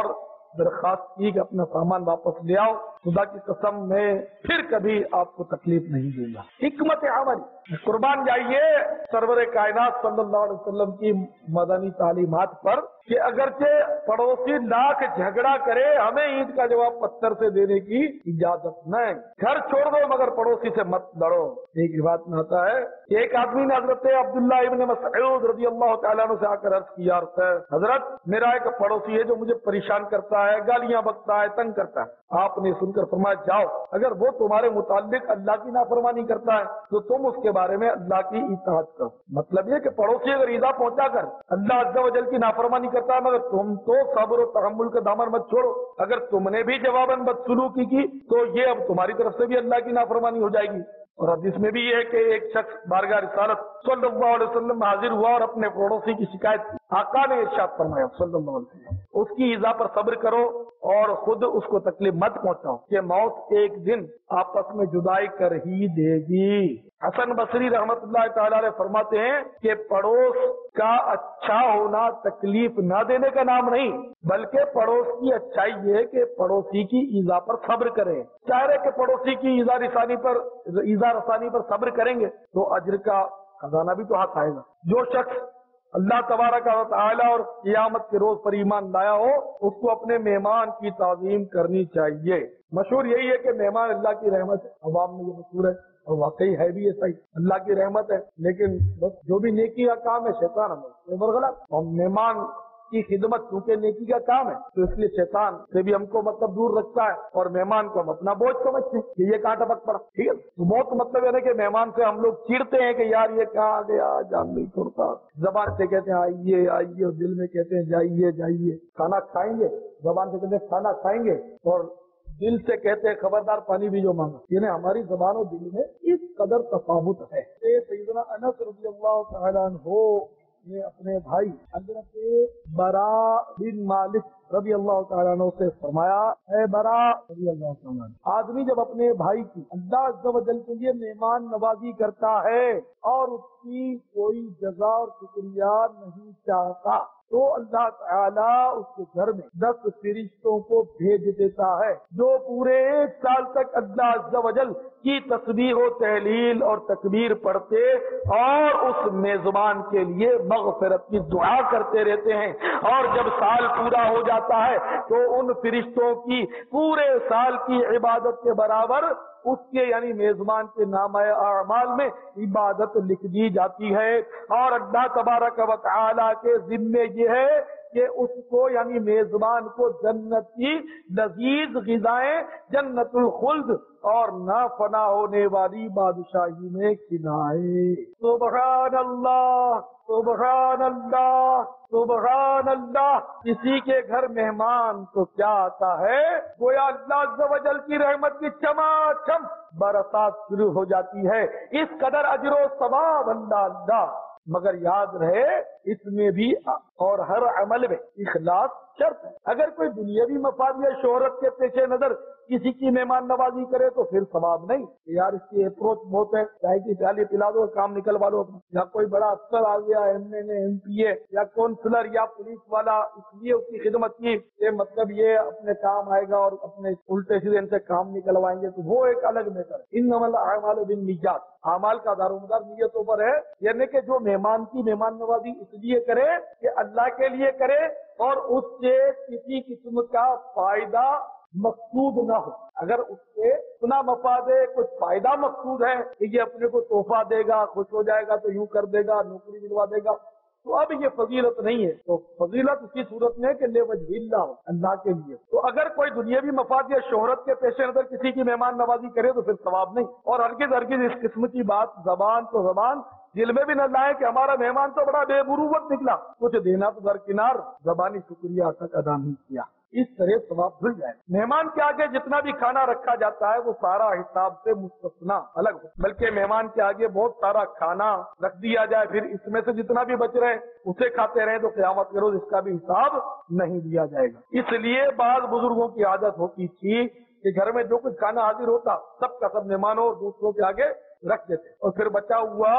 درخواست کی کہ اپنا سامان واپس لے آؤ، خدا کی قسم میں پھر کبھی آپ کو تکلیف نہیں دوں گا۔ حکمت عملی، قربان جائیے سرور کائنات صلی اللہ علیہ وسلم کی مدنی تعلیمات پر کہ اگرچہ پڑوسی لاکھ جھگڑا کرے ہمیں اینٹ کا جواب پتھر سے دینے کی اجازت نہیں، گھر چھوڑ دو مگر پڑوسی سے مت لڑو۔ ایک بات میں آتا ہے کہ ایک آدمی نے حضرت عبداللہ ابن مسعود رضی اللہ تعالیٰ عنہ سے آ کر عرض کیا، حضرت میرا ایک پڑوسی ہے جو مجھے پریشان کرتا ہے، گالیاں بکتا ہے، تنگ کرتا ہے۔ آپ نے سن کر فرمایا جاؤ، اگر وہ تمہارے متعلق اللہ کی نافرمانی کرتا ہے تو تم اس کے بارے میں اللہ کی اطاعت کرو۔ مطلب یہ کہ پڑوسی اگر ایذا پہنچا کر اللہ عز و جل کی نافرمانی کرتا ہے مگر تم تو صبر و تحمل کا دامن مت چھوڑو، اگر تم نے بھی جواباً بدسلوکی کی تو یہ اب تمہاری طرف سے بھی اللہ کی نافرمانی ہو جائے گی۔ اور حدیث میں بھی یہ ہے کہ ایک شخص بارگاہ رسالت صلی اللہ علیہ وسلم میں حاضر ہوا اور اپنے پڑوسی کی شکایت کی۔ آقا نے ارشاد فرمایا صلی اللہ علیہ وسلم اس کی ایذا پر صبر کرو اور خود اس کو تکلیف مت پہنچاؤ کہ موت ایک دن آپس میں جدائی کر ہی دے گی۔ حسن بصری رحمت اللہ تعالی علیہ فرماتے ہیں کہ پڑوس کا اچھا ہونا تکلیف نہ دینے کا نام نہیں، بلکہ پڑوس کی اچھائی یہ ہے کہ پڑوسی کی ایذا پر صبر کریں۔ چاہے کہ پڑوسی کی ایذا رسانی پر ایذا رسانی پر صبر کریں گے تو اجر کا خزانہ بھی تو ہاتھ آئے گا۔ جو شخص اللہ تبارک و تعالی اور قیامت کے روز پر ایمان لایا ہو اس کو اپنے مہمان کی تعظیم کرنی چاہیے۔ مشہور یہی ہے کہ مہمان اللہ کی رحمت ہے، عوام میں یہ مشہور ہے اور واقعی ہے بھی ایسا ہی، اللہ کی رحمت ہے، لیکن بس جو بھی نیکی کا کام ہے شیطان ہمیں غلط، اور مہمان کی خدمت کیونکہ نیکی کا کام ہے تو اس لیے شیطان سے بھی ہم کو مطلب دور رکھتا ہے اور مہمان کو ہم اپنا بوجھ سمجھتے ہیں کہ یہ کہاں ٹپک پڑا، ٹھیک ہے۔ تو موت مطلب یہ ہے کہ مہمان سے ہم لوگ چیڑتے ہیں کہ یار یہ کہاں گیا، جان نہیں چھوڑتا، زبان سے کہتے ہیں آئیے آئیے اور دل میں کہتے ہیں جائیے جائیے، کھانا کھائیں گے زبان سے کہتے ہیں کھانا کھائیں گے اور دل سے کہتے ہیں خبردار پانی بھی جو مانگا، یعنی ہماری زبان و دل میں اس قدر تفاوت ہے۔ سیدنا انس رضی اللہ تعالیٰ عنہ نے اپنے بھائی حضرت برا بن مالک رضی اللہ تعالیٰ عنہ سے فرمایا، اے برا رضی اللہ تعالیٰ عنہ، آدمی جب اپنے بھائی کی اللہ عز و جل کے لیے مہمان نوازی کرتا ہے اور اس کی کوئی جزا اور شکریہ نہیں چاہتا تو اللہ تعالیٰ اس کے گھر میں دس فرشتوں کو بھیج دیتا ہے جو پورے ایک سال تک اللہ عز و جل کی تسبیح و تحلیل اور تکبیر پڑھتے اور اس میزبان کے لیے مغفرت کی دعا کرتے رہتے ہیں، اور جب سال پورا ہو جاتا ہے تو ان فرشتوں کی پورے سال کی عبادت کے برابر اس کے یعنی میزبان کے نامہ اعمال میں عبادت لکھ دی جاتی ہے، اور اللہ تبارک و تعالی کے ذمے یہ ہے کہ اس کو یعنی میزبان کو جنت کی لذیذ غذائیں، جنت الخلد اور نہ فنا ہونے والی بادشاہی میں کھلائے۔ سبحان اللہ سبحان اللہ سبحان اللہ۔ کسی کے گھر مہمان تو کیا آتا ہے گویا اللہ عز و جل کی رحمت کی چما چم برسات شروع ہو جاتی ہے، اس قدر اجر و ثواب اللہ اللہ۔ مگر یاد رہے اس میں بھی اور ہر عمل میں اخلاص شرط ہے۔ اگر کوئی دنیاوی مفاد یا شہرت کے پیش نظر کسی کی مہمان نوازی کرے تو پھر ثواب نہیں، یار اس کی اپروچ بہت ہے، چائے کی پیالی پلا دو کام نکلوا لو، یا کوئی بڑا افسر آ گیا M N A M P A یا کونسلر یا پولیس والا اس لیے اس کی خدمت کی کہ مطلب یہ اپنے کام آئے گا اور اپنے الٹے سیدھے سے کام نکلوائیں گے تو وہ ایک الگ میٹر ہے۔ انما الاعمال بالنیات، اعمال کا دار و مدار نیتوں پر ہے، یعنی کہ جو مہمان کی مہمان نوازی اس لیے کرے کہ اللہ کے لیے کرے اور اس سے کسی قسم کا فائدہ مقصود نہ ہو۔ اگر اس سے اتنا مفاد ہے کچھ فائدہ مقصود ہے کہ یہ اپنے کو تحفہ دے گا، خوش ہو جائے گا تو یوں کر دے گا، نوکری دلوا دے گا، تو اب یہ فضیلت نہیں ہے۔ تو فضیلت اسی صورت میں کہ لے وجہ اللہ ہو، اللہ کے لیے۔ تو اگر کوئی دنیاوی مفاد یا شہرت کے پیش نظر کسی کی مہمان نوازی کرے تو پھر ثواب نہیں، اور ہرگز ہرگز اس قسم کی بات زبان تو زبان دل میں بھی نہ لائے کہ ہمارا مہمان تو بڑا بے مروت نکلا، کچھ دینا تو درکنار، زبانی شکریہ تک ادا نہیں کیا، اس طرح ثواب بھول جائے۔ مہمان کے آگے جتنا بھی کھانا رکھا جاتا ہے وہ سارا حساب سے مستثنا الگ ہو، بلکہ مہمان کے آگے بہت سارا کھانا رکھ دیا جائے، پھر اس میں سے جتنا بھی بچ رہے اسے کھاتے رہے تو قیامت کے روز اس کا بھی حساب نہیں دیا جائے گا۔ اس لیے بعض بزرگوں کی عادت ہوتی تھی کہ گھر میں جو کچھ کھانا حاضر ہوتا سب کا سب مہمانوں اور دوسروں کے آگے رکھ دیتے اور پھر بچا ہوا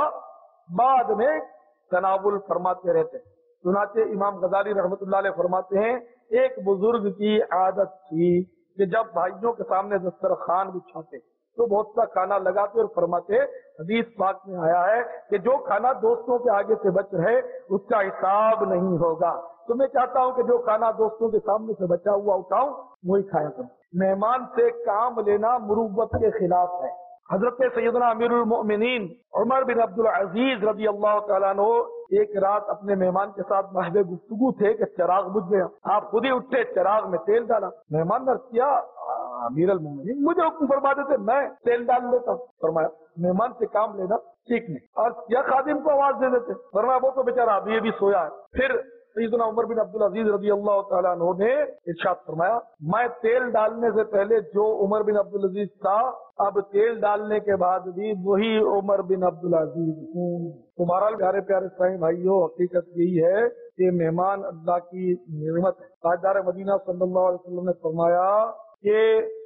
بعد میں تناول فرماتے رہتے۔ چنانچہ امام غزالی رحمۃ اللہ علیہ فرماتے ہیں ایک بزرگ کی عادت تھی کہ جب بھائیوں کے سامنے دسترخوان بچھاتے تو بہت سا کھانا لگاتے اور فرماتے، حدیث پاک میں آیا ہے کہ جو کھانا دوستوں کے آگے سے بچ رہے اس کا حساب نہیں ہوگا۔ تو میں چاہتا ہوں کہ جو کھانا دوستوں کے سامنے سے بچا ہوا اٹھاؤں وہی کھایا کروں۔ مہمان سے کام لینا مروت کے خلاف ہے۔ حضرت سیدنا امیر المؤمنین عمر بن عبد العزیز رضی اللہ تعالیٰ عنہ ایک رات اپنے مہمان کے ساتھ محض گفتگو تھے کہ چراغ بجھ گیا، آپ خود ہی اٹھے، چراغ میں تیل ڈالا۔ مہمان نے کیا امیر المؤمنین مجھے حکم فرما دیتے، میں تیل ڈال لیتا ہوں۔ فرمایا مہمان سے کام لینا سیکھنے، اور کیا خادم کو آواز دے دیتے؟ فرمایا وہ تو بیچارہ ابھی ابھی سویا ہے۔ پھر سیدنا عمر بن عبد العزیز رضی اللہ تعالیٰ عنہ نے ارشاد فرمایا، میں تیل ڈالنے سے پہلے جو عمر بن عبد العزیز تھا اب تیل ڈالنے کے بعد بھی وہی عمر بن عبد العزیز ہوں۔ تمہارا پیارے پیارے سائیں بھائیو، حقیقت یہی ہے کہ مہمان اللہ کی نعمت ہے۔ تاجدار مدینہ صلی اللہ علیہ وسلم نے فرمایا کہ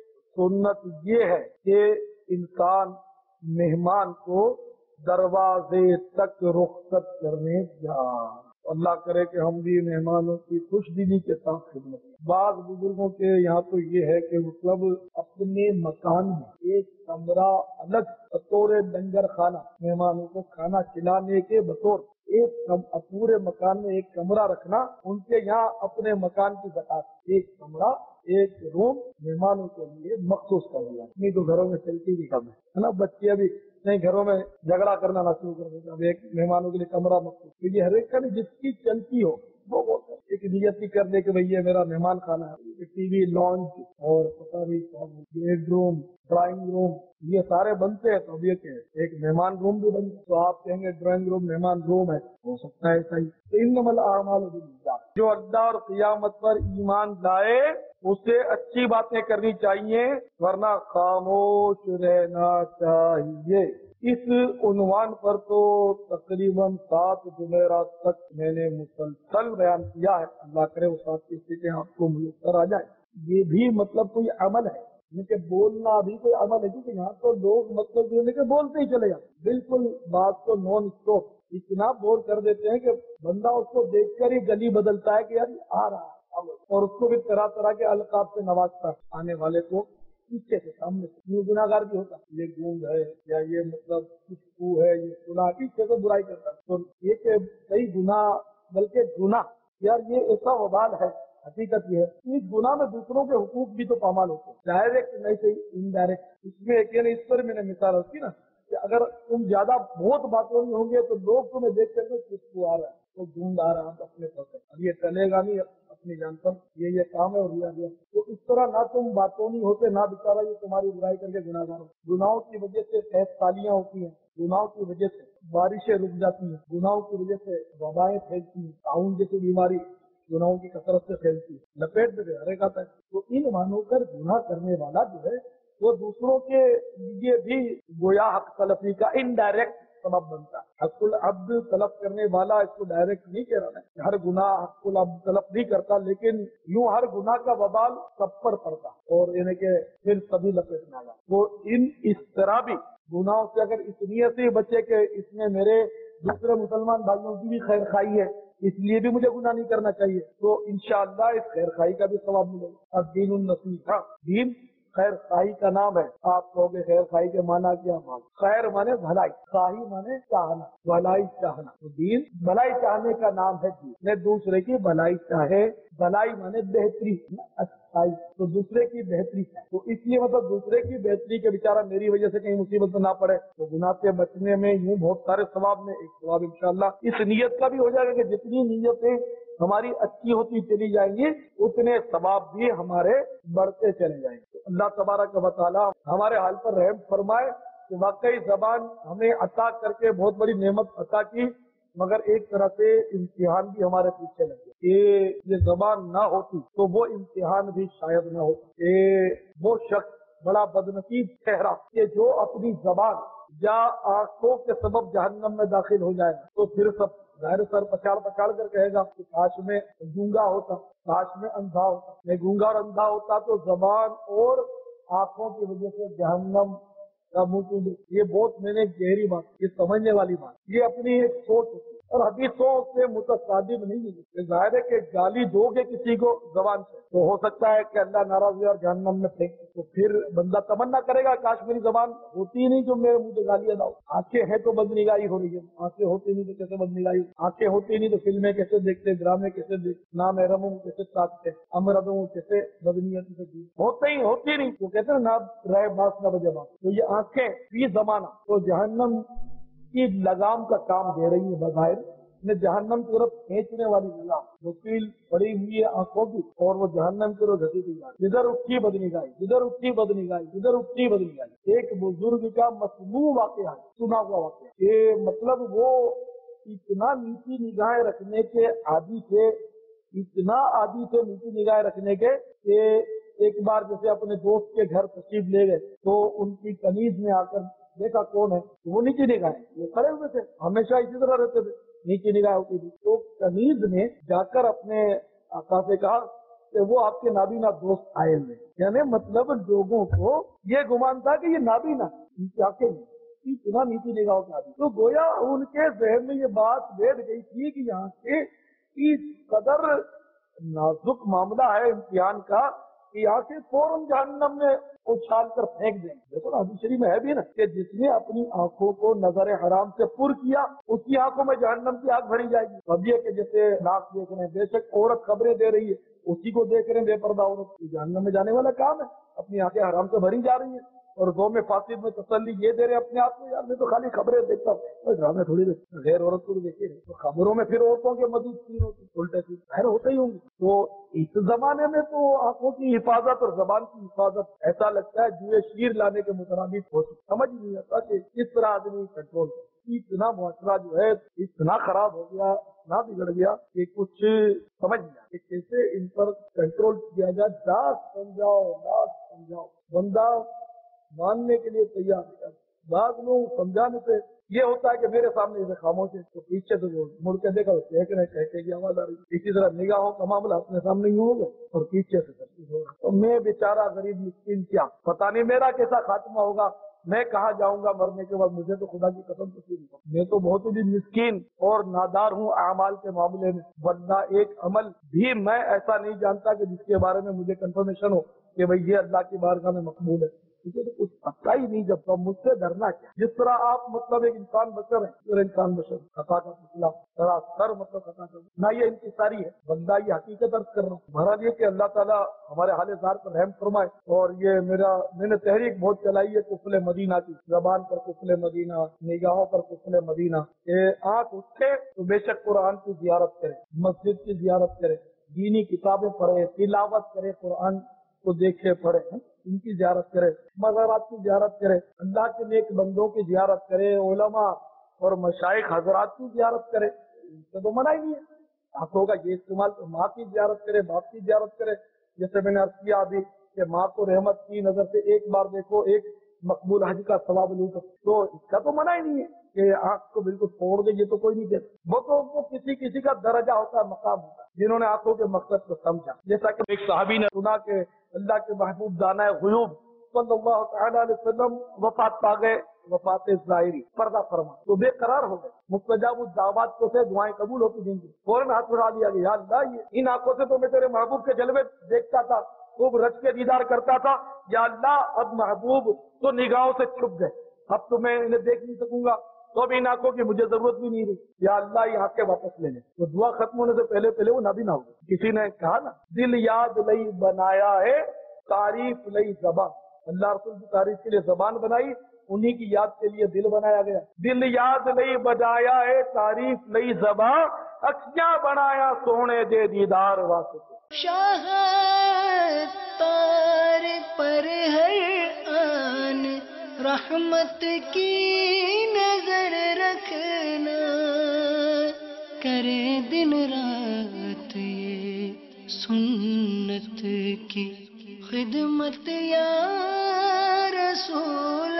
سنت یہ ہے کہ انسان مہمان کو دروازے تک رخصت کرنے جائے۔ اللہ کرے کہ ہم بھی مہمانوں کی خوش دلی کے ساتھ خدمت کریں۔ بعض بزرگوں کے یہاں تو یہ ہے کہ مطلب اپنے مکان میں ایک کمرہ الگ بطور لنگر خانہ مہمانوں کو کھانا کھلانے کے بطور ایک پورے مکان میں ایک کمرہ رکھنا، ان کے یہاں اپنے مکان کی زکات، ایک کمرہ ایک روم مہمانوں کے لیے مخصوص کر دیا۔ نہیں تو گھروں میں چلتی بھی کم ہے نا، بچے ابھی نہیں گھروں میں جھگڑا کرنا نہ شروع کر دیتے، اب ایک مہمانوں کے لیے کمرہ مخصوص، کیونکہ ہر ایک کا جس کی چلتی ہو وہ ایک نیت ہی کر دے کہ بھئی یہ میرا مہمان خانہ ہے۔ ٹی وی لانچ اور پتہ نہیں بیڈ روم، ڈرائنگ روم، یہ سارے بنتے ہیں، تو اب یہ کہ ایک مہمان روم بھی بن، تو آپ کہیں گے ڈرائنگ روم مہمان روم ہے، ہو سکتا ہے ایسا ہی۔ تو انما الاعمال بالنیات، جو اللہ اور قیامت پر ایمان لائے اسے اچھی باتیں کرنی چاہیے ورنہ خاموش رہنا چاہیے۔ اس عنوان پر تو تقریباً سات جمعرات تک میں نے مسلسل بیان کیا ہے، اللہ کرے وہ سات کی سیٹیں آپ کو میسر آ جائیں۔ یہ بھی مطلب کوئی عمل ہے، یعنی کہ بولنا بھی کوئی عمل ہے، کیونکہ یہاں تو لوگ مطلب یہ نہیں کہ بولتے ہی چلے جاتے، بالکل بات کو نان اسٹاپ اتنا بور کر دیتے ہیں کہ بندہ اس کو دیکھ کر ہی گلی بدلتا ہے کہ یار آ رہا ہے، اور اس کو بھی طرح طرح کے القاب سے نوازتا ہے۔ آنے والے کو پیچھے سے سامنے سے، یہ گناہ گار بھی ہوتا ہے، یہ گونگ ہے یا یہ مطلب خوشبو ہے، یہ گناہ، پیچھے سے برائی کرتا ہے، تو یہ کہ صحیح گناہ بلکہ گناہ، یار یہ ایسا وبال ہے۔ حقیقت یہ ہے اس گناہ میں دوسروں کے حقوق بھی تو پامال ہوتے ہیں، ڈائریکٹ نہیں صحیح انڈائریکٹ۔ اس میں ایک یعنی اس پر میں نے مثال ہوتی نا کہ اگر تم زیادہ بہت باتوں میں ہوں گے تو لوگ تمہیں دیکھ کر کے خوشبو آ رہا ہے، تو گونگ آ رہا ہے اپنے پاس، اب یہ چلے گا نہیں، اپنی جان پر یہ یہ کام ہے اور یہ آگیا، تو اس طرح نہ تم باتوں نہیں ہوتے نہ بیچارہ یہ تمہاری برائی کر کے گناہ گار ہو۔ گناہوں کی وجہ سے تحت تالیاں ہوتی ہیں، گناہوں کی وجہ سے بارشیں رک جاتی ہیں، گناہوں کی وجہ سے وبائیں پھیلتی ہیں، تعاون جیسی بیماری گناہوں کی کثرت سے پھیلتی ہے، لپیٹ میں ہر ایک آتا ہے۔ تو ان مانو کر گناہ کرنے والا جو ہے وہ دوسروں کے لیے بھی گویا حق تلفی کا انڈائریکٹ سبب بنتا ہے۔ حق العبد طلب کرنے والا اس کو ڈائریکٹ نہیں کہہ رہا ہے، ہر گناہ حق العبد طلب نہیں کرتا، لیکن یوں ہر گناہ کا وبال سب پر پڑتا اور یعنی کہ پھر سبھی لپیٹ میں آ جاتا۔ وہ ان اس طرح بھی گناہوں سے اگر اس نیت سے بچے کہ اس میں میرے دوسرے مسلمان بھائیوں کی بھی خیر خواہی ہے، اس لیے بھی مجھے گناہ نہیں کرنا چاہیے، تو انشاءاللہ اس خیر خواہی کا بھی ثواب ملے گا۔ اب دین النصیحہ، دین خیر خواہی کا نام ہے۔ آپ کہو گے خیر خواہی کے معنی کیا؟ مان خیر مانے بھلائی، خواہی مانے چاہنا، بھلائی چاہنا، تو دین بھلائی چاہنے کا نام ہے۔ دین میں دوسرے کی بھلائی چاہے، بھلائی مانے بہتری، اچھائی، تو دوسرے کی بہتری ہے، تو اس لیے مطلب دوسرے کی بہتری کے بیچارہ میری وجہ سے کہیں مصیبت میں نہ پڑے، تو گناہ سے بچنے میں یوں بہت سارے ثواب میں ایک ثواب انشاءاللہ اس نیت کا بھی ہو جائے گا کہ جتنی نیتیں ہماری اچھی ہوتی چلی جائیں گی اتنے ثواب بھی ہمارے بڑھتے چلے جائیں گے۔ اللہ تبارک و تعالی ہمارے حال پر رحم فرمائے کہ واقعی زبان ہمیں عطا کر کے بہت بڑی نعمت عطا کی، مگر ایک طرح سے امتحان بھی ہمارے پیچھے لگے کہ یہ زبان نہ ہوتی تو وہ امتحان بھی شاید نہ ہوتا۔ کہ وہ شخص بڑا بدنصیب چہرہ کہ جو اپنی زبان یا آنکھوں کے سبب جہنم میں داخل ہو جائے تو پھر سب ظاہر سر پچاڑ پچاڑ کر کہے گا کہ کاش میں گونگا ہوتا، کاش میں اندھا ہوتا، میں گونگا اور اندھا ہوتا تو زبان اور آنکھوں کی وجہ سے جہنم کا منہ تو یہ بہت میں نے گہری بات، یہ سمجھنے والی بات، یہ اپنی ایک سوچ ہوتی ہے۔ اور حدیثوں سے متصادم نہیں ہے. ظاہر ہے کہ گالی دو گے کسی کو زبان سے تو ہو سکتا ہے کہ اللہ ناراض ہوئے اور جہنم میں پھینک دے. تو پھر بندہ تمنا کرے گا کاش میری زبان ہوتی ہی نہیں جو میرے منہ سے گالی ادا ہو. آنکھیں ہیں تو بد نگاہی ہو رہی ہے, آنکھیں ہوتی نہیں تو کیسے بد نگاہی, آنکھیں ہوتی نہیں تو فلمیں کیسے دیکھتے, ڈرامے کیسے دیکھتے, نام محرموں کیسے تاکتے, امردوں کیسے بدنیتی سے دی ہوتے ہی ہوتی نہیں. تو کہتے ہیں نہ رہے باس نہ بجے باس. تو یہ آنکھیں فی زمانہ تو جہنم کی لگام کا کام دے رہی ہے بظاہر, نے جہنم کی طرف کھینچنے والی لگام وکیل پڑی ہوئی ہے آنکھوں کی اور وہ جہنم کی طرف گھسی دی جاتی. جدھر اٹھی بدنگاہی, جدھر اٹھی بدنگاہی, جدھر اٹھی بدنگاہی. ایک بزرگ کا مسموع واقعہ ہے, سنا ہوا واقعہ, کہ مطلب وہ اتنا نیچی نگاہیں رکھنے کے عادی تھے, اتنا عادی تھے نیچی نگاہیں رکھنے کے کہ ایک بار جیسے اپنے دوست کے گھر تشریف لے گئے تو ان کی کنیز میں آ کر دیکھا کون ہے, وہ نیچی نگاہیں, وہ کھڑے ہوئے تھے, ہمیشہ اسی طرح رہتے تھے, نیچی نگاہ ہوتی تھی. تو کنیز نے جا کر اپنے آقا سے کہا کہ وہ آپ کے نابینا دوست آئے ہوئے. یعنی مطلب لوگوں کو یہ گمان تھا کہ یہ نابینا, ان کی آنکھیں نہیں, اتنا نیچی نگاہوں کے آدمی. تو گویا ان کے ذہن میں یہ بات بیٹھ گئی تھی کہ یہاں سے اس قدر نازک معاملہ ہے امتحان کا کہ یہاں سے فوراً جہنم میں اچھال کر پھینک دیں. دیکھو نا حدیث شریف میں ہے بھی نا کہ جس نے اپنی آنکھوں کو نظر حرام سے پر کیا اس کی آنکھوں میں جہنم کی آگ بھری جائے گی. اب یہ کہ جیسے ناک دیکھ رہے ہیں, بے شک عورت خبریں دے رہی ہے, اسی کو دیکھ رہے ہیں بے پردہ عورت, جہنم میں جانے والا کام ہے. اپنی آنکھیں حرام سے بھری جا رہی ہیں اور دو میں فاسد میں تسلی یہ دے رہے اپنے آپ کو, یار میں تو خالی خبریں دیکھتا ہوں, ڈرامے تھوڑی دیکھتا, غیر عورت کو دیکھے تو خبروں میں پھر عورتوں کے مزید تین ہوتی الٹے تین خیر ہوتے ہی ہوں گے. تو اس زمانے میں تو آنکھوں کی حفاظت اور زبان کی حفاظت ایسا لگتا ہے جوئے شیر لانے کے مترادف ہو. سمجھ نہیں آتا کہ کس طرح آدمی کنٹرول, اتنا معاشرہ جو ہے اتنا خراب ہو گیا, اتنا بگڑ گیا کہ کچھ سمجھ نہیں آیا کہ کیسے ان پر کنٹرول کیا جائے. داس سمجھاؤ داس سمجھاؤ, بندہ ماننے کے لیے تیار ہے. بعض لوگ سمجھانے سے یہ ہوتا ہے کہ میرے سامنے اسے خاموش ہے تو پیچھے سے وہ مڑ کے دیکھا کہہ رہے کہتے کی آواز آ رہی ہے. اسی طرح نگاہوں کا معاملہ اپنے سامنے ہی ہوگا اور پیچھے سے ترتیب ہوگا. تو میں بیچارہ غریب مسکین کیا پتا نہیں میرا کیسا خاتمہ ہوگا, میں کہاں جاؤں گا مرنے کے بعد. مجھے تو خدا کی قسم سے میں تو بہت ہی مسکین اور نادار ہوں اعمال کے معاملے میں, ورنہ ایک عمل بھی میں ایسا نہیں جانتا کہ جس کے بارے میں مجھے کنفرمیشن ہو کہ بھئی یہ اللہ کی بارگاہ میں مقبول ہے. تو کچھ پتا ہی نہیں جب تو مجھ سے ڈرنا کیا. جس طرح آپ مطلب ایک انسان بشر ہے, پھر انسان بشر خطا کا پتلا سراسر مطلب خطا کر نہ یہ انتصاری ہے, بندہ یہ حقیقت عرض کر رہا ہوں. بہرحال یہ کہ اللہ تعالیٰ ہمارے حال زار پر رحم فرمائے. اور یہ میرا میں نے تحریک بہت چلائی ہے کفل مدینہ کی, زبان پر کفل مدینہ, نگاہوں پر کفل مدینہ. کہ آنکھ اٹھے تو بے شک قرآن کی زیارت کرے, مسجد کی زیارت کرے, دینی کتابیں پڑھے, تلاوت کرے, قرآن کو دیکھے پڑھے, ان کی زیارت کرے, مزارات کی زیارت کرے, اللہ کے نیک بندوں کی زیارت کرے, علماء اور مشائخ حضرات کی زیارت کرے. ان سے تو منع ہی نہیں ہے. آنکھوں کا یہ استعمال تو ماں کی زیارت کرے, باپ کی زیارت کرے. جیسے میں نے عرض کیا ابھی کہ ماں کو رحمت کی نظر سے ایک بار دیکھو, ایک مقبول حج کا ثواب لوٹو, تو اس کا تو منع ہی نہیں ہے کہ آنکھ کو بالکل چھوڑ دے. یہ تو کوئی نہیں کہتا. وہ تو وہ کسی کسی کا درجہ ہوتا ہے, مقام ہوتا ہے, جنہوں نے آنکھوں کے مقصد کو سمجھا. جیسا کہ ایک صحابی نے سنا کہ اللہ کے محبوب دانا غیوب صلی اللہ تعالیٰ علیہ وسلم وفات پا گئے, وفات ظاہری, پردہ فرما, تو بے قرار ہو گئے. مستجاب الدعوات کو سے دعائیں قبول ہوتی جن کی فوراً ہاتھ اٹھا دیا گیا, یا اللہ یہ ان آنکھوں سے تو میں تیرے محبوب کے جلوے دیکھتا تھا, خوب رچ کے دیدار کرتا تھا, یا اللہ اب محبوب تو نگاہوں سے چھپ گئے, اب تو میں انہیں دیکھ نہیں سکوں گا, تو اب ان آنکھوں کی مجھے ضرورت بھی نہیں رہی, یا اللہ یہ آنکھیں واپس لے لیں. تو دعا ختم ہونے سے پہلے پہلے وہ نابینا ہو گئے. کسی نے کہا نا, دل یاد لئی بنایا ہے تعریف لئی زبان. اللہ رسول کی تعریف کے لیے زبان بنائی, انہی کی یاد کے لیے دل بنایا گیا. دل یاد لئی بجایا ہے تعریف لئی زبان, اکھیاں بنایا سونے دے دیدار واسطے. شاہ تار پر ہر آن رحمت کی نظر رکھنا, کرے دن رات یہ سنت کی خدمت یا رسول